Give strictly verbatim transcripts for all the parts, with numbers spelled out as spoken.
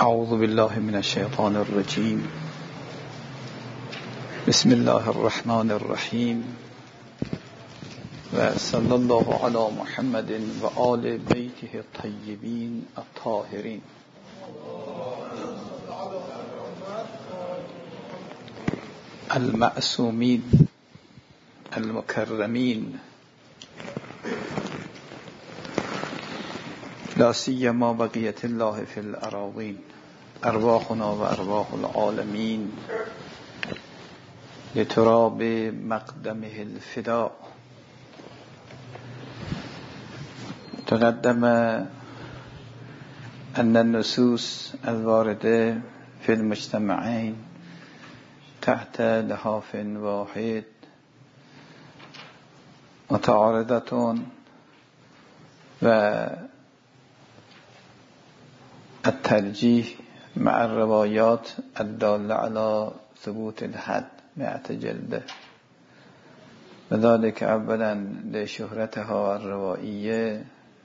اعوذ بالله من الشیطان الرجیم. بسم الله الرحمن الرحیم و صلی الله علی محمد و آل بیته الطیبین الطاهرین. المعصومین المکرمین، لا سیما بقیت الله فی الاراضین، ارواحنا و ارواح العالمین لتراب مقدمه الفداء. تقدم ان النصوص الوارده في المجتمعين تحت لحاف واحد متعارضة و الترجیح مع الروايات الدالة على ثبوت الحد مئة جلده، وذلك اولا لشهرتها الروائية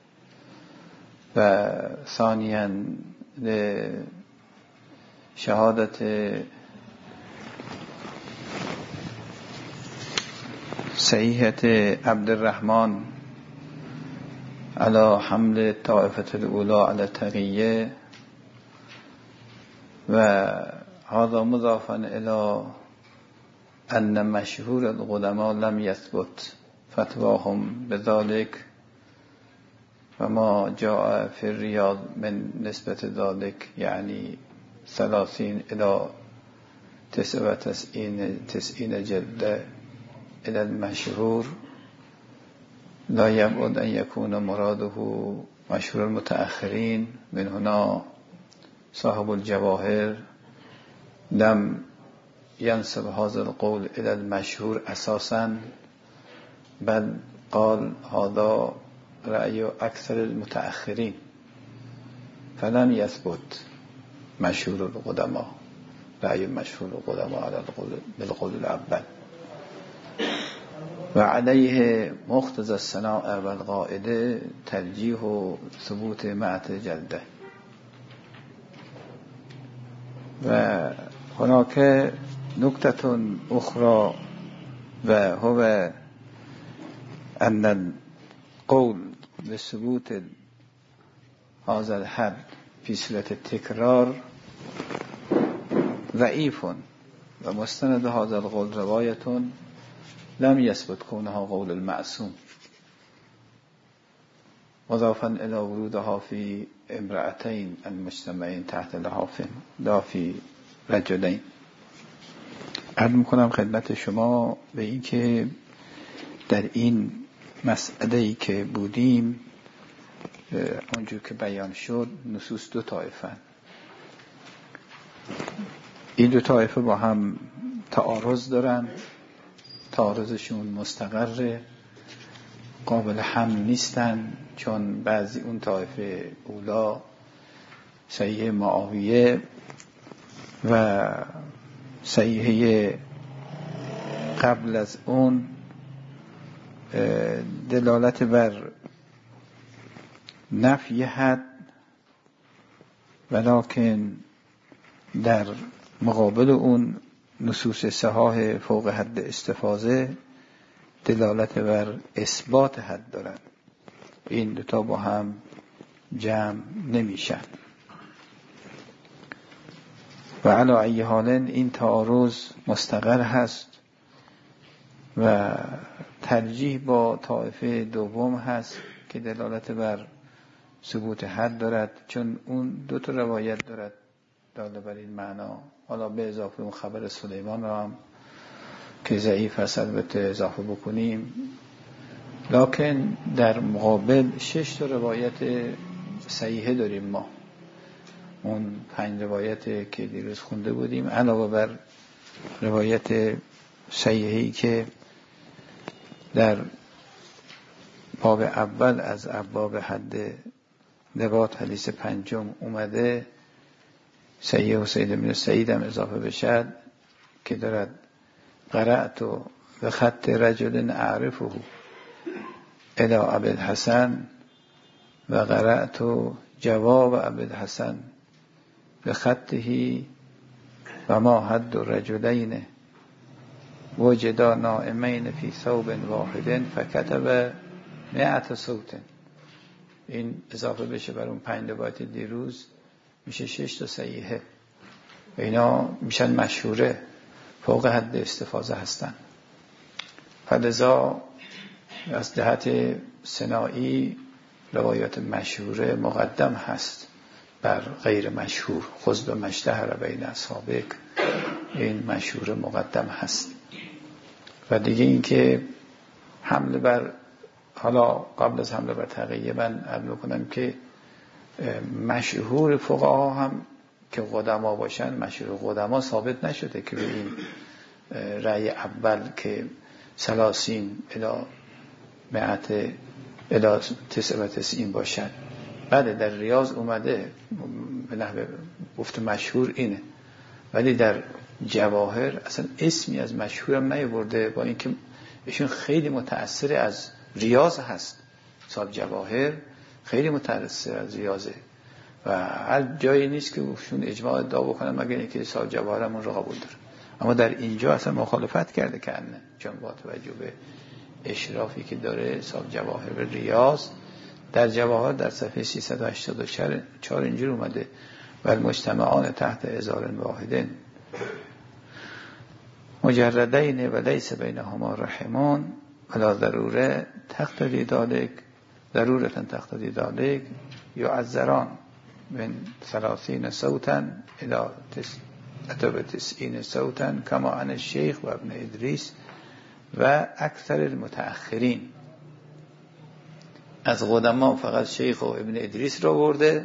و ثانيا لشهادة صحيحة عبد الرحمن على حمل الطائفة الأولى على التقية، وهذا مضافا إلى أن مشهور القدماء لم يثبت فتواهم بذلك، وما جاء في الرياض من نسبة ذلك يعني ثلاثين إلى تسعة وتسعين تسعين جلدة إلى المشهور، لا يبعد أن يكون مراده مشهور المتأخرين. من هنا صاحب الجواهر لم ينسب هذا القول إلى المشهور أساسا، بل قال هذا رأي أكثر المتأخرين، فلم يثبت مشهور القدماء رأي مشهور القدماء على القول بالقول الأول، وعليه مقتضى الصناعة والقاعدة ترجيح ثبوت مئة جلده. وهناك نكتة أخرى، وهو أن القول بثبوت هذا الحد في صلة التكرار ضعيف، ومستند هذا القول رواية لم يثبت كونها قول المعصوم، مضافا إلى ورودها في امرأتين المجتمعين تحت لحاف لا في رجلين. عرض میکنم خدمت شما به این که در این مسئله‌ای که بودیم اونجور که بیان شد نصوص دو طایفه، این دو طایفه با هم تعارض دارن، تعارضشون مستقره، قابل حمل نیستن، چون بعضی اون طایفه اولا صحیح معاویه و صحیح قبل از اون دلالت بر نفی حد، ولکن در مقابل اون نصوص صحاح فوق حد استفاضه دلالت بر اثبات حد دارن. این دوتا با هم جمع نمیشن و علی ای حال این تعارض مستقر هست و ترجیح با طایفه دوم هست که دلالت بر ثبوت حد دارد، چون اون دو تا روایت دارد داله بر این معنا. حالا به اضافه اون خبر سلیمان را هم که ضعیف هست البته اضافه بکنیم، لکن در مقابل شش تا روایت صحیحه داریم ما، اون پنج روایت که دیروز خونده بودیم علاوه بر روایت صحیحه‌ای که در باب اول از ابواب حد نبات حدیث پنجم اومده، صحیح حسین بن سعید هم اضافه بشد که دارد قرأت و خط رجل اعرفه الى ابوالحسن و قرأت جواب ابوالحسن به خطه و ما حد رجلین وجدا نائمین فی ثوب واحد فکتب مئت صوت. این اضافه بشه بر اون پنج روایت دیروز میشه شش تا صحیحه. اینا میشن مشهوره، فوق حد استفاضه هستن. فلذا از جهت صناعی روایات مشهوره مقدم هست بر غیر مشهور. خذ به مشتهر بین اصحابک، این مشهور مقدم هست. و دیگه این که حمله بر، حالا قبل از حمله بر تقیه من عرض میکنم که مشهور فقها هم که قدما باشن، مشهور قدما ثابت نشده که به این رأی اول که سلاسین الی مئت الی تسع و تسعین باشن. بله در ریاض اومده به نحو گفت مشهور اینه، ولی در جواهر اصلا اسمی از مشهورم نیاورده، با اینکه ایشون خیلی متأثر از ریاض هست. صاحب جواهر خیلی متأثر از ریاضه و هر جایی نیست که ایشون اجماع ادعا بکنن مگر اینکه صاحب جواهر همون رو قبول داره. اما در اینجا اصلا مخالفت کرده که نه، چون با توجه به اشرافی که داره صاحب جواهر به ریاض، در جواهر در صفحه سیصد و هشتاد و چهار اینجور اومده و المجتمعان تحت ازار واحد مجردین و لیس بینهما رحمان ولا ضروره تقتضی ذلک ضرورتا تقتضی ذلک یعذران من ثلاثین صوتا الی تسعین صوتا کما عن الشیخ و ابن ادریس و اکثر المتأخرین. از قدما فقط شیخ و ابن ادریس را برده،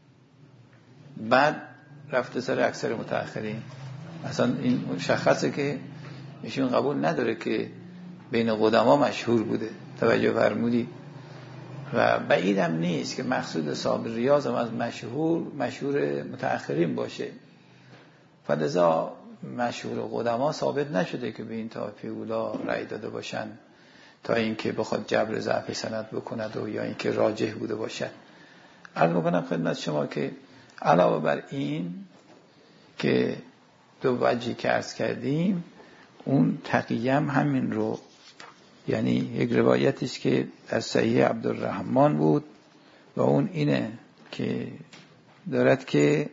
بعد رفته سر اکثر متأخرین. اصلا این مشخصه که ایشون قبول نداره که بین قدما مشهور بوده. توجه فرمودی؟ و بعیدم نیست که مقصود صاحب ریاض هم از مشهور مشهور متأخرین باشه. فلذا مشهور قدما ثابت نشده که به این طایفه اولا رأی داده باشن تا اینکه بخواد جبر ضعف سند بکند و یا اینکه راجح بوده باشد. عرض میکنم خدمت شما که علاوه بر این که دو وجهی که عرض کردیم، اون تقیه هم همین رو، یعنی یک روایتی است که از صحیح عبدالرحمن بود و اون اینه که دارد که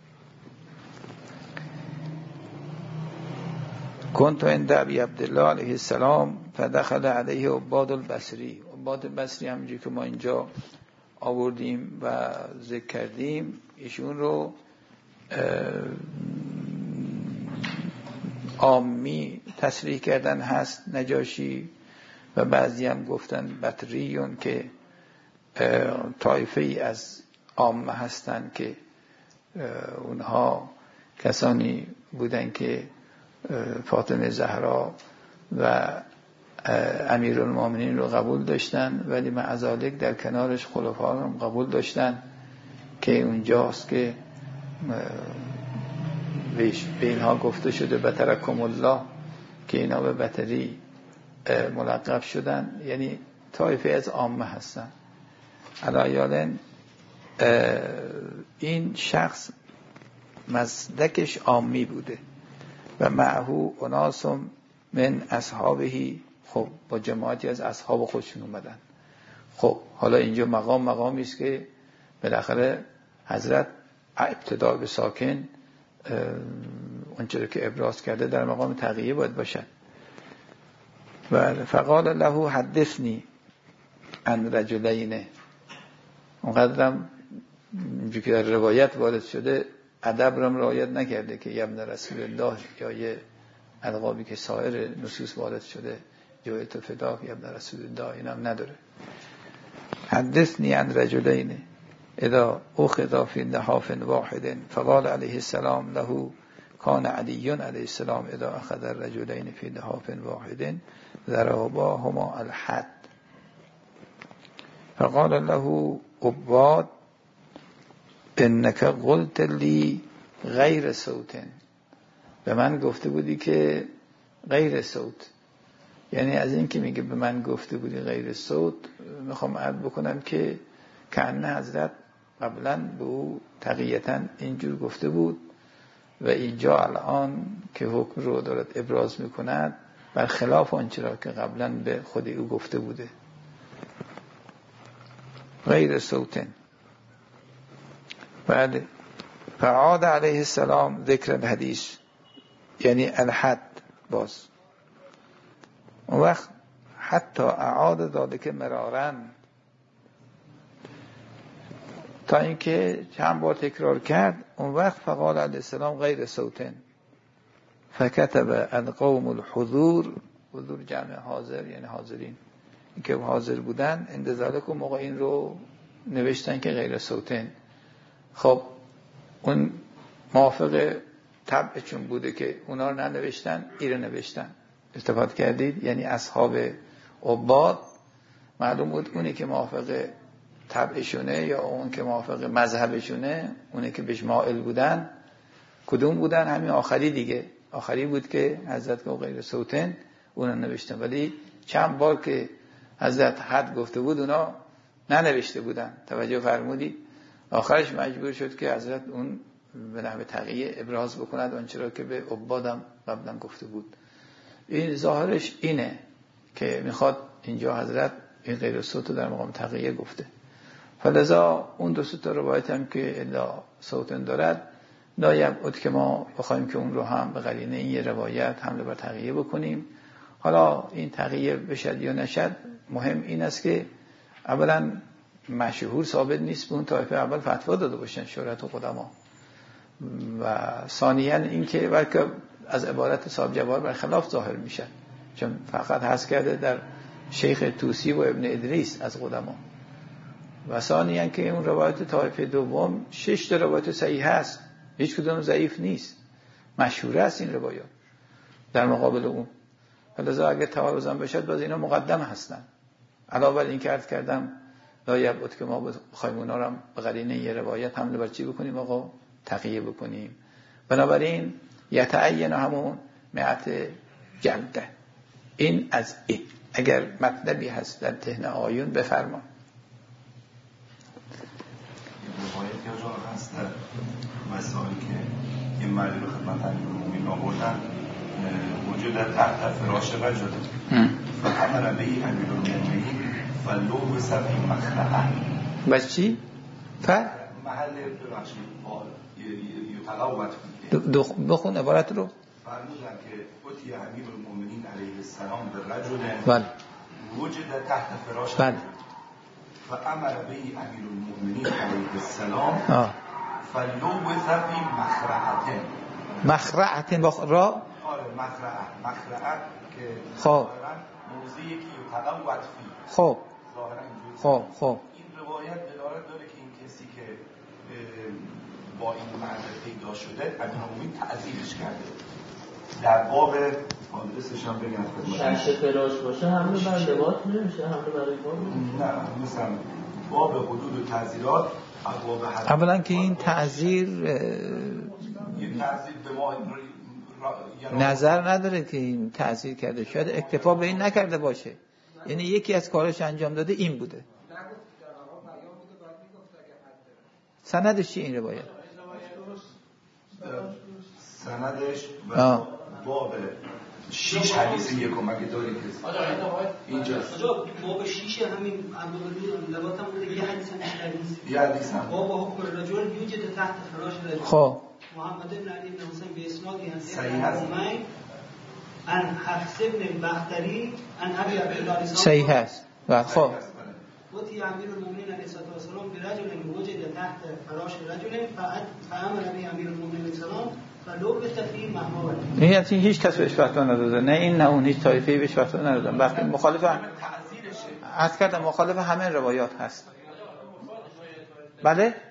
کنت عند ابی عبدالله علیه السلام فدخل علیه عباد البصری. عباد البصری همونجوری که ما اینجا آوردیم و ذکر کردیم، ایشون رو عامی تصریح کردن هست نجاشی و بعضی هم گفتن بطریون که طایفه ای از عامه هستن که اونها کسانی بودن که فاطمه زهرا و امیرالمومنین رو قبول داشتن، ولی معذالک در کنارش خلفا رو قبول داشتن که اونجاست که به اینها گفته شده بترکم الله، که اینا به بطری ملقب شدن، یعنی طایفه از عامه هستن. علایالن این شخص مسلکش عامی بوده و معهو اناسم من اصحابهی، خب با جماعتی از اصحاب خودشون اومدن. خب حالا اینجا مقام مقامی است که بالاخره حضرت ابتدا به ساکن اونچه که ابراز کرده در مقام تقیه باید باشد. و فقال له حدثنی عن رجلین. اونقدرم اینجور که در روایت وارد شده ادب را رعایت نکرده که ابن رسول الله یا یه القابی که سایر نصوص وارد شده جایت فدا یا ابن رسول الله اینم نداره. حدثنی عن رجلین اذا اخذا فی لحاف واحد فقال علیه السلام له کان علی علیه السلام اذا اخذ الرجلین فی لحاف واحد ضرباهما الحد فقال له عباد انک قلت لی غیر صوت. به من گفته بودی که غیر صوت، یعنی از این که میگه به من گفته بودی غیر صوت، میخوام عرض بکنم که کأنه حضرت قبلا به او تقیتا اینجور گفته بود و اینجا الان که حکم رو دارد ابراز میکند برخلاف آنچه را که قبلا به خود او گفته بوده. غیر صوتن. بعد فعاد علیه السلام ذکر الحدیث یعنی الحد. باز اون وقت حتی اعاد داده که مرارن تا اینکه چند بار تکرار کرد. اون وقت فقال علیه السلام غیر صوتن فکتب القوم الحضور. حضور جمع حاضر یعنی حاضرین که حاضر بودن اندزاله که موقع این رو نوشتن که غیر صوتن. خب اون موافق طبعشون بوده که اونا رو ننوشتن، این رو نوشتن. استفاده کردید؟ یعنی اصحاب عباد معلوم بود اونی که موافق طبعشونه یا اون که موافق مذهبشونه، اونی که بهش مائل بودن کدوم بودن؟ همین آخری دیگه. آخری بود که حضرت گفت غیر صوتن، اونا نوشتن. ولی چند بار که حضرت حد گفته بود اونا ننوشته بودن. توجه فرمودید؟ آخرش مجبور شد که حضرت اون به نحو تقیه ابراز بکند آنچه را که به عبادم قبلا گفته بود. این ظاهرش اینه که میخواد اینجا حضرت این غیر صوت در مقام تقیه گفته. فلذا اون دو تا روایت هم که الا صوتن دارد نایب که ما بخوایم که اون رو هم به قرینه این یه روایت حمله بر تقیه بکنیم. حالا این تقیه بشد یا نشد، مهم این است که اولا مشهور ثابت نیست به اون طایفه اول فتوا داده باشن شورت و قدما، و ثانیاً این که بلکه از عبارت صاحب جوار برخلاف ظاهر میشن، چون فقط حذف کرده در شیخ توسی و ابن ادریس از قدما. و ثانیاً که اون روایت طایفه دوم شش تا روایت صحیح هست، هیچ کدوم ضعیف نیست، مشهور است این روایات در مقابل اون. لذا اگر تعارض بشد باز اینا مقدم هستن. علاوه بر این که عرض کردم لایب بود که ما بخوایم اونا رو به قرینه یه روایت حمله بر چی بکنیم؟ آقا تقیه بکنیم. بنابراین یتعین همون مئت جلده. این از این. اگر مطلبی هست در تهنه آیون بفرما. روایت یا جا هست در مسائلی که این مردی رو خدمت امیرالمومنین آوردن وجود تحت فراش رجل فامر به امیرالمومنین فلو سبی مخلعه. بس چی؟ ف؟ محل ببخشید یتقوت بخون عبارت رو. فرمودن که اتی امیرالمومنین علیه السلام به رجل بله وجود تحت فراش بله فامر به امیرالمومنین علیه السلام آه فلو سبی مخرعه. مخرعه با را؟ آره مخرعه. مخرعه که خب موضعی که یتقوت فی. خب ظاهرا اینجوری. خب خب این روایت دلالت داره که این کسی که با این مرد پیدا شده امیرالمومنین تعذیبش کرده. در باب آدرسش هم بگم خدمتتون. شش فراش باشه حمله بر لباس نمیشه، حمله برای باب نه مثلا باب حدود و تعزیرات ابواب حد. اولا که این تعزیر یه تعزیر به ما نظر نداره که این تعزیر کرده، شاید اکتفا به این نکرده باشه، یعنی یکی از کارش انجام داده این بوده. سندش چی این روایت؟ سندش و باب شیش حدیث یکم اگه داری کسی اینجاست. باب شیش همین لبات هم بوده. یه حدیث هم حدیث یه حدیث هم باب حکم رجل یوجد تحت فراش رجل. خب محمد بن علی بن حسین به اسنادی هست صحیح هست. ان حفص بن بختری ان ابي عبد الله صحیح هست. و خب وتی امیرالمومنین علیه السلام برجل وجد تحت فراش رجل فامر به امیرالمومنین السلام فلو بتفی مهما ولی. این یعنی هیچ کس بهش فتوا نداده، نه این نه اون، هیچ طایفه‌ای بهش فتوا ندادن. وقتی مخالف عرض کردم مخالف همه روایات هست. بله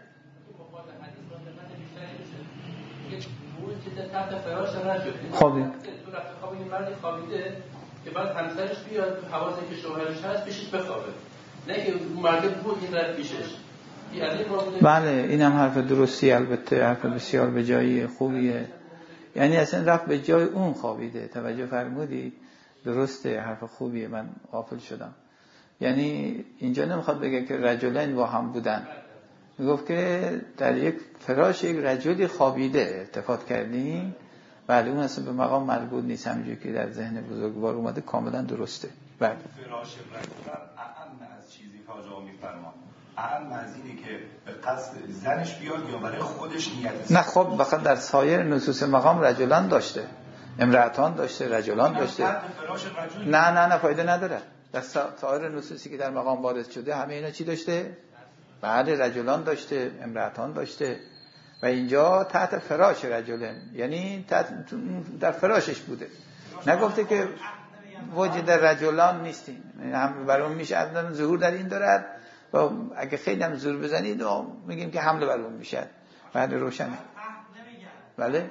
خب این خواب این مرد خوابیده که بعد همسرش بیاد تو حواسه که شوهرش هست پیشش بخوابه، نه که اون مرد بود این رفت پیشش. بله این هم حرف درستی، البته حرف بسیار به جایی خوبیه، یعنی اصلا رفت به جای اون خوابیده. توجه فرمودی؟ درسته، حرف خوبیه، من غافل شدم. یعنی اینجا نمیخواد بگه که رجلین با هم بودن، میگفت که در یک فراش یک رجلی خوابیده التفات کردیم، بله اون اصلا به مقام مربوط نیست، همینجوری که در ذهن بزرگوار اومده کاملا درسته. بله فراش رجل اعم از چیزی که حاج آقا میفرمان، اعم از اینه که به قصد زنش بیاد یا برای خودش نیت. نه خب فقط در سایر نصوص مقام رجلان داشته، امرأتان داشته، رجلان داشته. نه نه نه فایده نداره. در سایر نصوصی که در مقام وارد شده همه اینا چی داشته؟ بعد رجلان داشته، امرأتان داشته و اینجا تحت فراش رجلن، یعنی تحت در فراشش بوده. نگفته که وجود رجلان نیستیم، هم بر اون میشه اصلا ظهور در این دارد و اگه خیلی هم زور بزنید و میگیم که حمله بر اون میشه. بعد روشنه. بله؟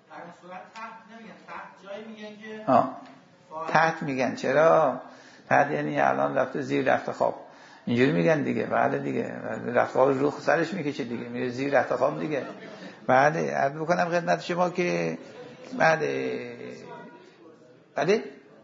آه. تحت میگن. چرا؟ تحت یعنی الان رفته زیر رفته خواب، اینجوری میگن دیگه. بعد دیگه رفته خواب رو سرش میکشه دیگه، میره زیر رفته خواب دیگه. بعد عرض بکنم خدمت شما که بعد بله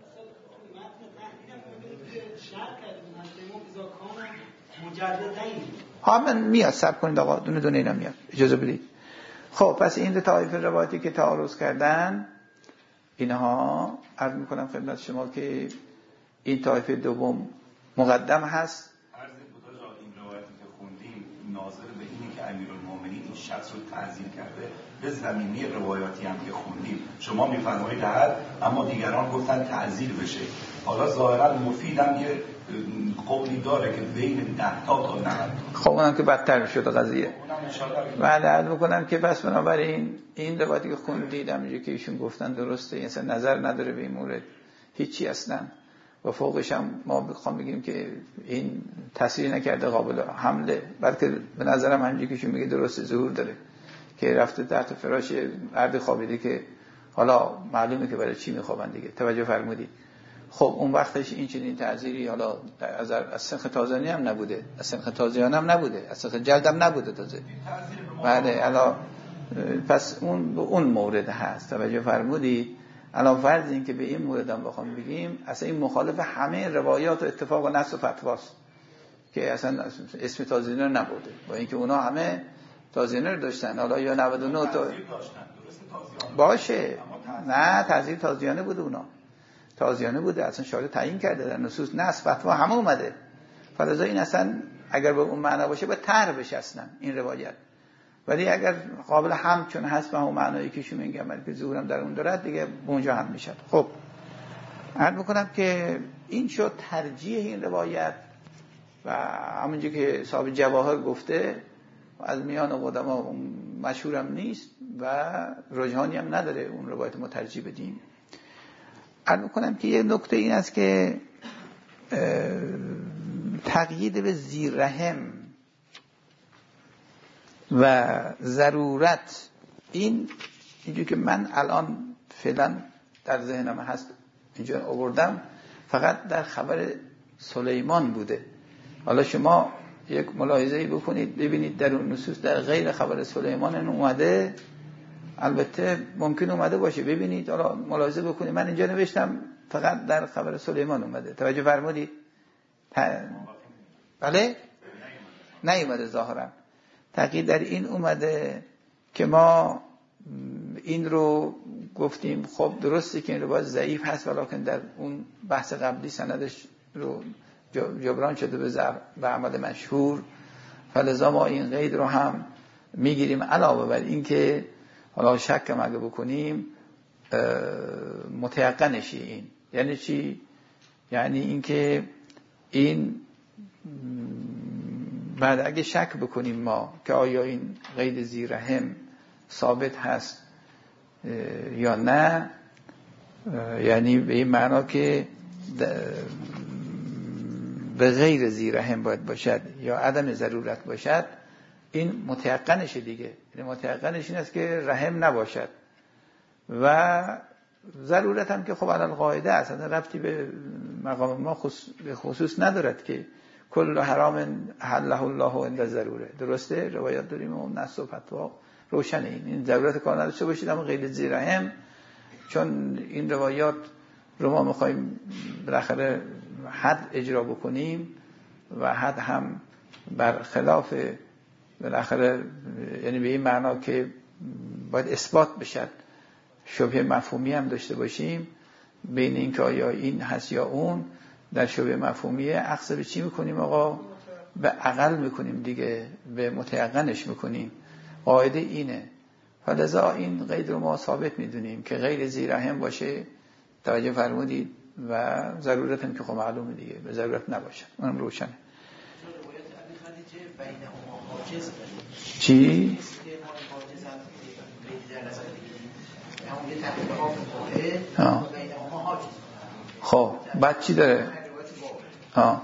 ها من میاد سب کنید آقا، دونه دونه اینا میاد، اجازه بدید. خب پس این دو طایفه روایتی که تعارض کردن اینها عرض میکنم خدمت شما که این طایفه دوم مقدم هست. عرض بودا جا این روایتی که خوندیم ناظر به اینی که امیرالمومنین این شخص رو تعظیم کرده به زمینی روایاتی هم که خوندیم شما میفرمایید در، اما دیگران گفتن تعزیر بشه. حالا ظاهرا مفیدم یه قولی داره که بین ده تا تا نود. خب اونم که بدتر شده قضیه. بله عرض میکنم که بس بنابراین این روایتی که خوندیدم اینجا که ایشون گفتن درسته، این اصلا نظر نداره به این مورد هیچی اصلا. و فوقش هم ما بخوام بگیم که این تاثیر نکرده قابل حمله، بلکه به نظرم همینجوری که ایشون میگه درسته ظهور داره که رفته تحت فراش مرد خوابیده که حالا معلومه که برای چی میخوابن دیگه. توجه فرمودید؟ خب اون وقتش این چنین تعذیری حالا از از سنخ تازیانی هم نبوده، از سنخ تازیان هم نبوده، از سنخ جلد هم نبوده تازه. بله الان پس اون اون مورد هست. توجه فرمودید؟ الان فرض این که به این مورد هم بخوام بگیم اصلا این مخالف همه روایات و اتفاق و نص و فتواست که اصلا اسم تازیانه نبوده، با اینکه اونا همه تازیانه رو داشتن. حالا یا نود و نه تا باشه، نه تعذیر تازیانه بوده، اونا تازیانه بوده، اصلا شارع تعیین کرده در نصوص نص فتوا همه اومده. فلذا این اصلا اگر به اون معنا باشه باید طرح بشه اصلا این روایت، ولی اگر قابل هم چون هست به اون معنایی که شما میگم که ظهورم در اون دارد دیگه اونجا هم میشه. خب عرض میکنم که این شد ترجیح این روایت و همونجا که صاحب جواهر گفته از میان قدما مشهورم نیست و رجحانی هم نداره اون روایت ما ترجیح بدیم. عرض میکنم که یه نکته این است که تقیید به زیر رحم و ضرورت، این اینجور که من الان فعلا در ذهنم هست اینجا آوردم، فقط در خبر سلیمان بوده. حالا شما یک ملاحظه‌ای بکنید ببینید در اون نصوص در غیر خبر سلیمان این اومده، البته ممکن اومده باشه، ببینید حالا ملاحظه بکنید. من اینجا نوشتم فقط در خبر سلیمان اومده. توجه فرمودید؟ بله؟ نیومده ظاهرا. تاکید در این اومده که ما این رو گفتیم خب درسته که این روایت ضعیف هست ولیکن در اون بحث قبلی سندش رو جبران شده به ضعف به عمل مشهور، فلذا ما این قید رو هم میگیریم. علاوه بر این که حالا شک هم اگه بکنیم متیقنشی. این یعنی چی؟ یعنی این که این بعد اگه شک بکنیم ما که آیا این قید زیر رحم ثابت هست یا نه، یعنی به این معنا که به غیر زیر رحم باید باشد یا عدم ضرورت باشد، این متیقنشه دیگه. یعنی متیقنش این است که رحم نباشد و ضرورت هم که خب علی القاعده است، اصلا ربطی به مقام ما به خصوص ندارد که کل حرام حله الله عند ضروره. درسته؟ روایات داریم و نص و فتوا روشنه. این این ضرورت کار نداشته باشید، اما غیر زیر رحم چون این روایات رو ما میخوایم بالاخره حد اجرا بکنیم و حد هم برخلاف بالاخره یعنی به این معنا که باید اثبات بشد، شبهه مفهومی هم داشته باشیم بین این که آیا این هست یا اون. در شبهه مفهومی اخذ به چی میکنیم آقا؟ به عقل میکنیم دیگه، به متیقنش میکنیم. قاعده اینه. فلذا این قید رو ما ثابت میدونیم که غیر زیرهم باشه، توجه فرمودید، و ضرورت هم که خب معلومه دیگه، به ضرورت نباشه، اونم روشنه. چی؟ خب بعد چی داره؟ ها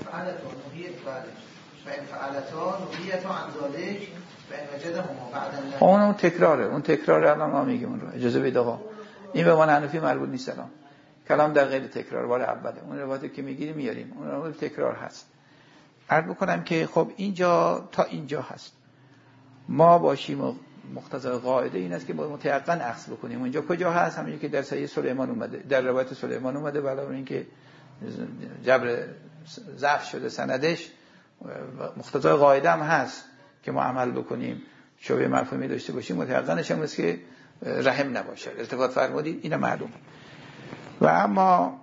اون تکراره، اون تکراره الان ما میگیم اون رو اجازه بید آقا. این به ما حنفی مربوط نیست. الان کلام در غیر تکرار بار اوله، اون روایتی که میگیریم میاریم، اون رو تکرار هست. عرض بکنم که خب اینجا تا اینجا هست، ما باشیم و مقتضای قاعده این است که با متیقن اخذ بکنیم. اونجا کجا هست؟ همین که در صحیح سلیمان اومده، در روایت سلیمان اومده، علاوه این که جبر ضعف شده سندش، مقتضای قاعده هم هست که ما عمل بکنیم، شبهه مفهومی داشته باشیم، متیقنش هم است که رحم نباشه. التفات فرمودید، اینه معلومه. و اما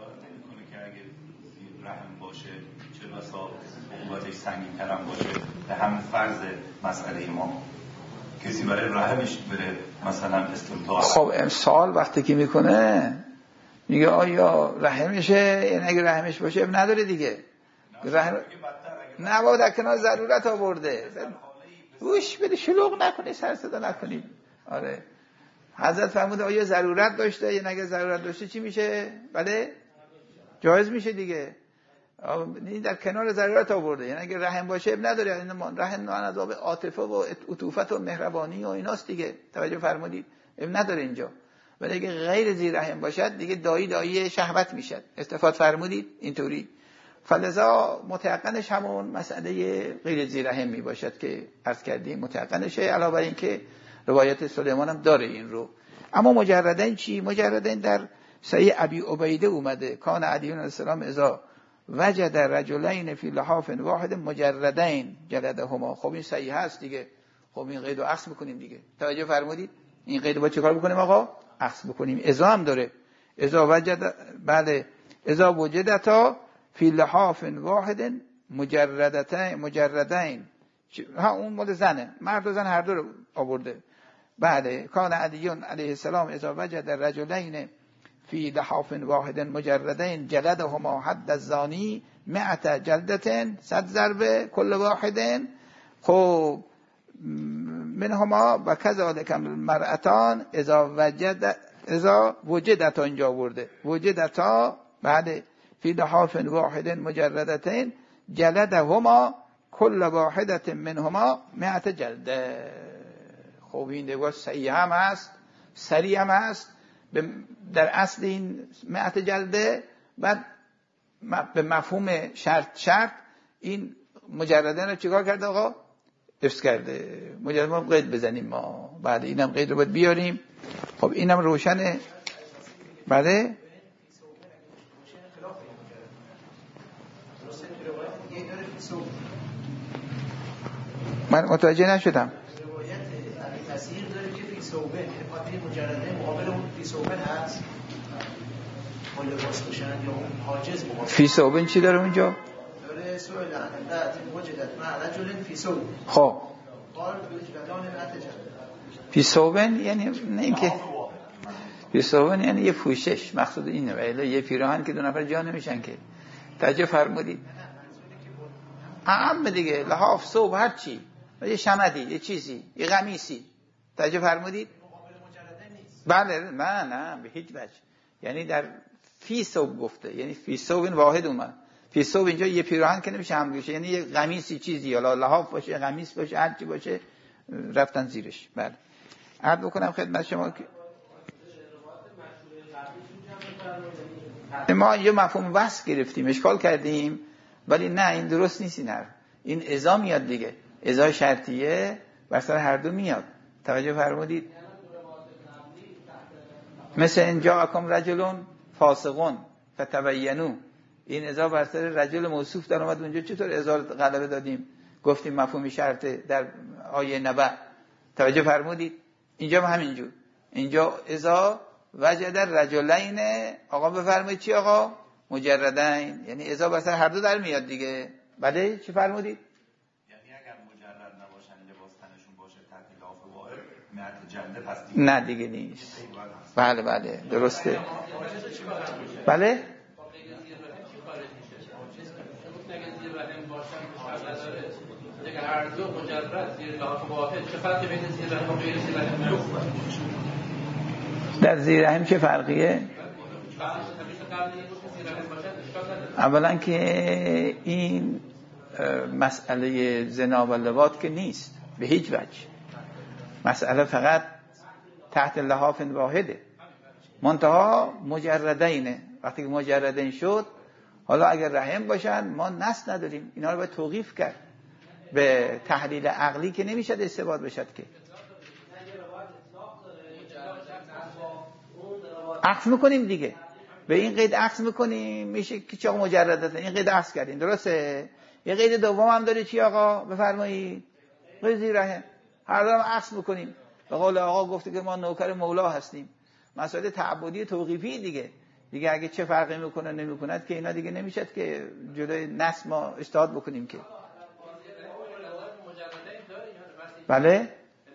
قوتش سنگین ترم باشه، به همین فرض مسئله ما کسی برای رحمش بره مثلا استمتاع. خب امسال وقتی که میکنه میگه آیا رحمشه، یعنی اگه رحمش باشه اب نداره دیگه، رحم نباید در کنار ضرورت آورده. گوش بده، شلوغ نکنی، سر صدا نکنی. آره حضرت فرموده آیا ضرورت داشته، یعنی اگه ضرورت داشته چی میشه؟ بله جایز میشه دیگه، این در کنار ضرورت آورده. یعنی اگه رحم باشه اب نداره، یعنی رحم نوع از آب عاطفه و عطوفت و مهربانی و ایناست دیگه، توجه فرمودید، اب نداره اینجا. ولی اگه غیر زیر رحم باشد دیگه دایی دایی شهوت میشد. استفاده فرمودید اینطوری. فلذا متيقنش همون مسئله غیر زیر رحم می باشد که عرض کردیم، متيقنشه. علاوه بر این که روایت سلیمان هم داره این رو. اما مجردن چی؟ مجردن در صحیح ابی عبیده اومده، کان علی علیه السلام اذا وجد رجلین فی لحاف واحد مجردین جلدهما. خب این صحیح هست دیگه، خب این قید رو اخذ میکنیم دیگه، توجه فرمودید. این قید رو با چه کار بکنیم آقا؟ اخذ بکنیم. اذا هم داره، اذا وجد، بله، اذا وجدتا فی لحاف واحد مجردتین مجردین، ها اون مال زنه، مرد و زن هر دو رو آورده. بله، کان علی علیه السلام اذا وجد رجلین فی لحاف واحد مجردین جلدهما حد الزانی مئت جلدتن، صد ضربه کل واحدن. خب منهما و کذالک المرأتان اذا وجد اذا وجدتا، اینجا آورده وجدتا، بعد فی لحاف واحد مجردتین جلدهما کل واحدت منهما مئت جلده. خب این دیگه صحیح هم هست، سریع هم هست. در اصل این مئت جلده، بعد به مفهوم شرط شرط این مجردن رو چیکار کرده آقا؟ حفظ کرده. مجرد ما قید بزنیم ما، بعد اینم قید رو باید بیاریم. خب اینم روشنه. بله من متوجه نشدم. روایت ابی کثیر داره که فی ثوبه، خاطر مجرده مقابل اون فی ثوبه هست، مال لباس باشن یا اون حاجز مقابل فی ثوبه چی داره اونجا؟ داره سؤال عندت وجدت مع رجل فی ثوب. خب قال وجدان نتجه فی ثوبه یعنی نه اینکه فی ثوبه یعنی یه پوشش، مقصود اینه، ولی یه پیراهن که دو نفر جا نمیشن که. توجه فرمودید؟ عام دیگه، لحاف، ثوب، هر چی، یه شمدی، یه چیزی، یه قمیصی. توجه فرمودید؟ بله، نه نه به هیچ وجه. یعنی در فی ثوب گفته، یعنی فی ثوب واحد اومد. فی ثوب اینجا یه پیراهن که نمیشه هم بشه، یعنی یه قمیصی چیزی، یا لحاف باشه، قمیص باشه، هر چی باشه رفتن زیرش. بله عرض بکنم خدمت شما که ما یه مفهوم وصل گرفتیم، اشکال کردیم، ولی نه این درست نیست. این حرف، این اذا میاد دیگه، اذا شرطیه بر سر هر دو میاد. توجه فرمودید؟ مثل اینجا اکم رجلون فاسقون فتبینو، این اذا بر سر رجل موصوف در اومد. اونجا چطور اذا غلبه دادیم؟ گفتیم مفهوم شرط در آیه نبأ، توجه فرمودید؟ اینجا هم همینجور، اینجا اذا وجد الرجلین، آقا بفرمایید چی آقا؟ مجردین، یعنی اذا بسر هر دو در میاد دیگه. بله چی فرمودید؟ یعنی اگر مجرد نباشن لباس تنشون باشه تحت لاف واحد معنی جنده پس دیگه نه دیگه نیست. بله بله درسته. بله اگر هر دو مجرد زیر لاف واحد چه فرقی بین زیر رحم و غیر زیر رحم؟ در زیر رحم چه فرقیه؟ اولا که این مسئله زنا و لواط که نیست به هیچ وجه، مسئله فقط تحت لحاف واحده، منتها مجردینه. وقتی که مجردین شد، حالا اگر رحم باشن ما نسل نداریم، اینا رو باید توقیف کرد. به تحلیل عقلی که نمیشد استباد بشد که عکس میکنیم دیگه، به این قید عکس میکنیم میشه که چه مجردته، این قید عکس کردیم درسته. یه قید دوم هم داره چی آقا بفرمایید؟ قید زیر رحم. هر دو هم عکس میکنیم. به قول آقا گفته که ما نوکر مولا هستیم. مسائل تعبدی توقیفی دیگه دیگه اگه چه فرقی میکنه نمیکند که اینا دیگه نمیشد که جلوی نص ما اجتهاد بکنیم که. بله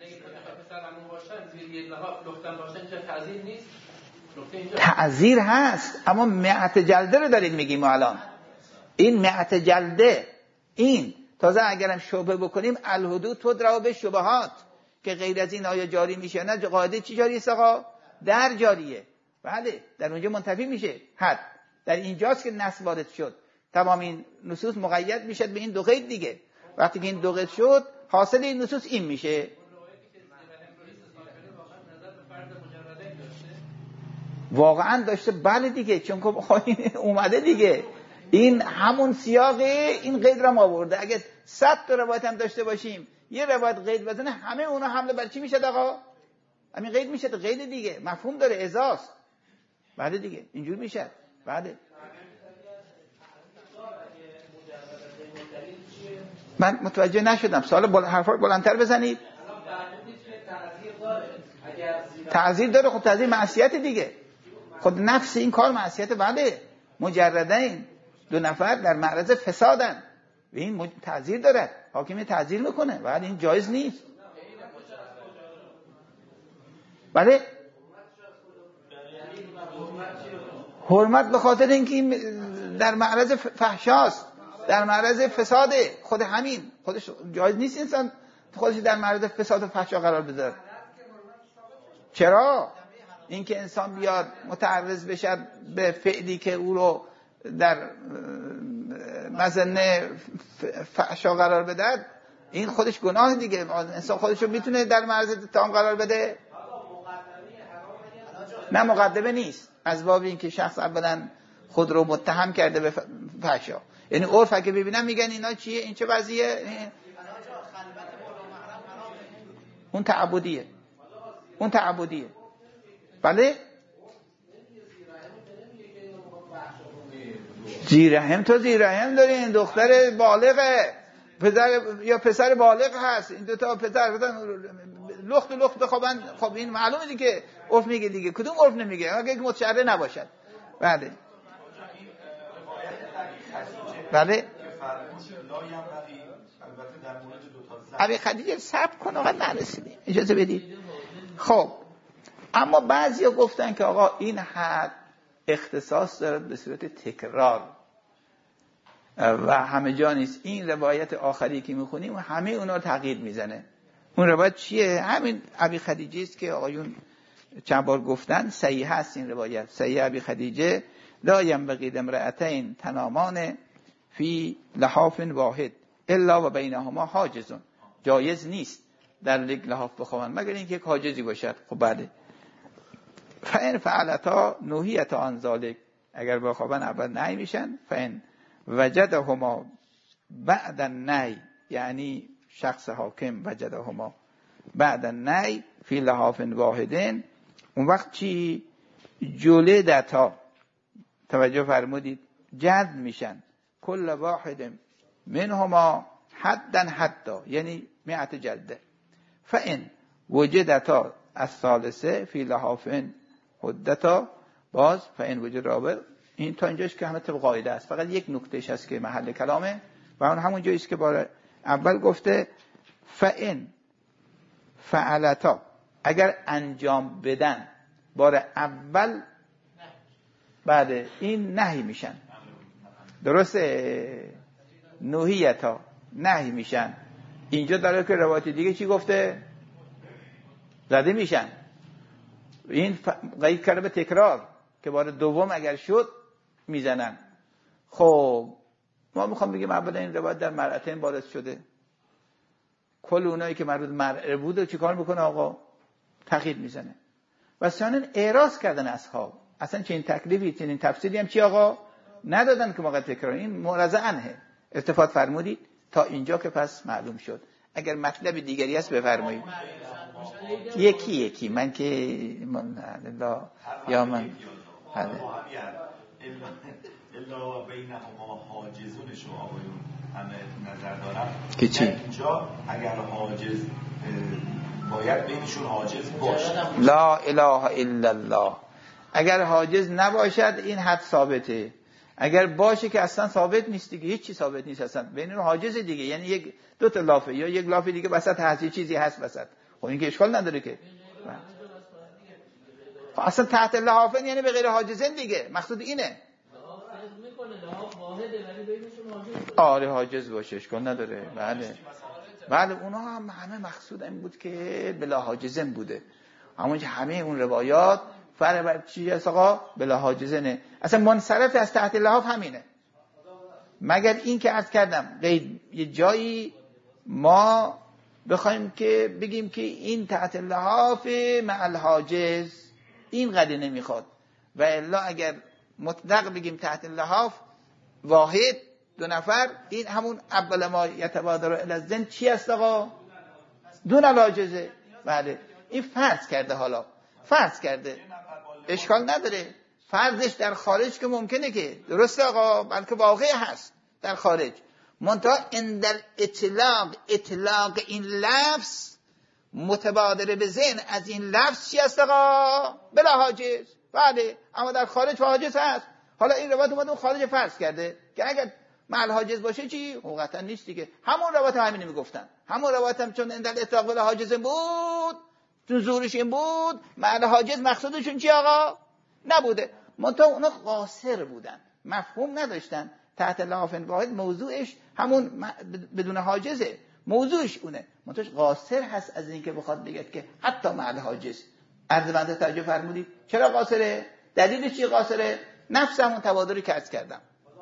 تعذیر هست، اما مئت جلده رو دارید میگیم ما الان. این مئت جلده، این تازه اگرم شبهه بکنیم الحدود تدرا به شبهات، که غیر از این آیا جاری میشه نه قاعده چی جاری است آقا؟ در جاریه. بله در اونجا منتفی میشه حد. در اینجاست که نص وارد شد، تمام این نصوص مقید میشد به این دو قید دیگه. وقتی که این دو قید شد حاصل این نصوص این میشه. واقعا داشته بله دیگه، چون که اومده دیگه، این همون سیاقه این قید را ما آورده. اگه صد تا روایت هم داشته باشیم یه روایت قید بزنه همه اونا حمله بر چی میشه آقا؟ همین قید میشه، قید دیگه مفهوم داره، ازاست. بله دیگه اینجور میشه. بله من متوجه نشدم، سوال بل... حرفا بلندتر بزنید. تعذیر داره، خب تعذیر معصیت دیگه، خود نفس این کار معصیت. بله مجردین دو نفر در معرض فسادن و این مج... تعذیر داره، حاکم تعذیر میکنه. بله این جایز نیست. بله حرمت به خاطر اینکه این در معرض فحشاست، در معرض فساده، خود همین خودش جایز نیست انسان خودش در معرض فساد و فحشا قرار بذاره. چرا؟ اینکه انسان بیاد متعرض بشه به فعلی که او رو در مظنه فحشا قرار بده، این خودش گناه دیگه. انسان خودش رو میتونه در معرض اتهام قرار بده؟ نه مقدمه نیست، از باب اینکه شخص اولا خود رو متهم کرده به فحشا. یعنی عرف اگه ببینن میگن اینا چیه، این چه وضعیه، اون تعبدیه، اون تعبدیه. بله زیرهم تو زیرهم داری، این دختر بالغه پسر یا پسر بالغ هست، این دو تا پسر لخت و لخت بخوابن. خب این معلومه دیگه که عرف میگه دیگه. کدوم عرف نمیگه؟ اگه متشرع نباشد. بله بله ابی خدیجه صبر کن آقا نرسیدیم، اجازه بدید. خب اما بعضیا گفتن که آقا این حد اختصاص دارد به صورت تکرار و همه جا نیست. این روایت آخری که میخونیم همه اونا رو تغییر میزنه. اون روایت چیه؟ همین ابی خدیجه است که آقایون چند بار گفتن صحیح هست. این روایت صحیح ابی خدیجه لا ینبغی امرأتین تنامان فی لحاف واحد الا و بینهما حاجز. جایز نیست در یک لحاف بخوابن مگر اینکه یک حاجزی باشد. خب بله فان فعلتا نهیت عن ذلک، اگر بخوابن اول نهی میشن. فان وجدهما بعد النهی، یعنی شخص حاکم وجدهما بعد النهی فی لحاف واحدین، اون وقت چی؟ جلدتا، توجه فرمودید، جلد میشن. کل واحد منهما حدا حتی یعنی مئت جلده. فان وجدتا الثالثه فی لحافن حدتا باز فان وجد رابع. این تا اینجاش که همه طبق قاعده است، فقط یک نکتهش هست که محل کلامه و اون همون جاییست که بار اول گفته فان فعلتا، اگر انجام بدن بار اول بعد این نهی میشن. درسته؟ نهیتا نهی میشن. اینجا داره که روایت دیگه چی گفته؟ زده میشن. این قید کرده به تکرار که بار دوم اگر شد میزنن. خب ما میخوام بگیم اولا این روایت در مرأتین وارد شده، کل اونایی که مربوط مرأه بود چی کار میکنه آقا؟ تقیید میزنه. و ثانیا اعراض کردن اصحاب، اصلا چنین تکلیفی چنین تفسیری هم چی آقا ندادن که موقع تکرار. این معرض عنه. استفاده فرمودید تا اینجا که پس معلوم شد. اگر مطلب دیگری هست بفرمایید. یکی یکی من که من الله یا من الا بینهما حاجزونش رو آقایون همه نظر دارم که چی؟ اینجا اگر حاجز باید بینشون حاجز باشه. لا اله الا الله. اگر حاجز نباشد این حد ثابته، اگر باشه که اصلا ثابت نیست دیگه، هیچ چی ثابت نیست اصلا. بین حاجز دیگه یعنی یک دو تا لافه یا یک لافه دیگه وسط هست، چیزی هست وسط. خب این که اشکال نداره که اصلا تحت لحافن یعنی به غیر حاجزن دیگه. مقصود اینه آره حاجز باشه اشکال نداره. بله بله اونا هم همه مقصود این بود که بلا حاجزن بوده. همونجا همه اون روایات فرق بر چی هست آقا؟ بلا حاجزنه. اصلا منصرف از تحت لحاف همینه، مگر این که عرض کردم قید یه جایی ما بخوایم که بگیم که این تحت لحاف مع الحاجز این قضیه نمیخواد، و الا اگر مطلق بگیم تحت لحاف واحد دو نفر، این همون اول ما یتبادر الی الذهن چی است آقا؟ دون الحاجزه. بله این فرض کرده، حالا فرض کرده اشکال نداره. فرضش در خارج که ممکنه که درسته آقا، بلکه واقع هست در خارج. منتها این در اطلاق اطلاق این لفظ متبادر به ذهن از این لفظ چی است آقا؟ بلا حاجز. بله اما در خارج حاجز هست. حالا این روایت اومده خارج فرض کرده که اگر مع حاجز باشه چی؟ حقیقتا نیست دیگه. همون روایت همین میگفتن، همون روایت هم چون این در اطلاق بلا حاجز بود، تو زورش این بود، مع حاجز مقصودشون چی آقا؟ نبوده. منتها اونا قاصر بودن، مفهوم نداشتن. تحت لحاف واحد موضوعش همون بدون حاجزه، موضوعش اونه. منتها قاصر هست از اینکه بخواد بگه که حتی مع حاجز. عرض بنده توجه فرمودید چرا قاصره؟ دلیلش چی قاصره؟ نفس همون تبادری که عرض کردم.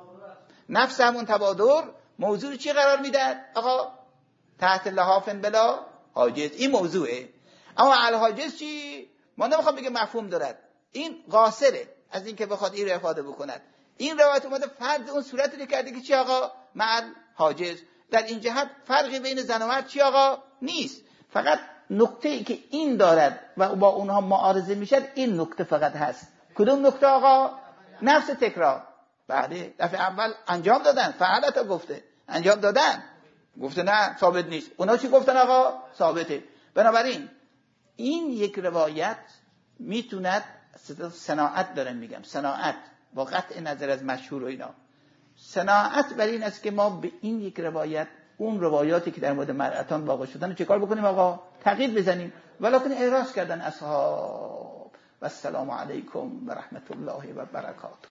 نفس همون تبادر موضوع چی قرار میدن آقا؟ تحت لحاف بلا حاجز. این موضوعه. اما الحاجز چی؟ ما نمیخوام بگه مفهوم دارد، این قاصره از اینکه بخواد این رو افاده بکند. این روایت اومده فرض اون صورتی رو کرده که چی آقا؟ مع حاجز. در این جهت فرقی بین زن و مرد چی آقا؟ نیست. فقط نکته ای که این دارد و با اونها معارضه میشد این نکته فقط هست. کدوم نکته آقا؟ نفس تکرار. بعد دفعه اول انجام دادن، فعلتا گفته انجام دادن، گفته نه ثابت نیست. اونا چی گفتن آقا؟ ثابته. بنابراین این یک روایت میتوند صناعت دارن میگم، صناعت با قطع نظر از مشهور و اینا، صناعت بر این است که ما به این یک روایت اون روایاتی که در مورد مرأتان واقع شدن چه کار بکنیم آقا؟ تقیید بزنیم. ولکن اعراض کردن اصحاب. و السلام علیکم و رحمت الله و برکاته.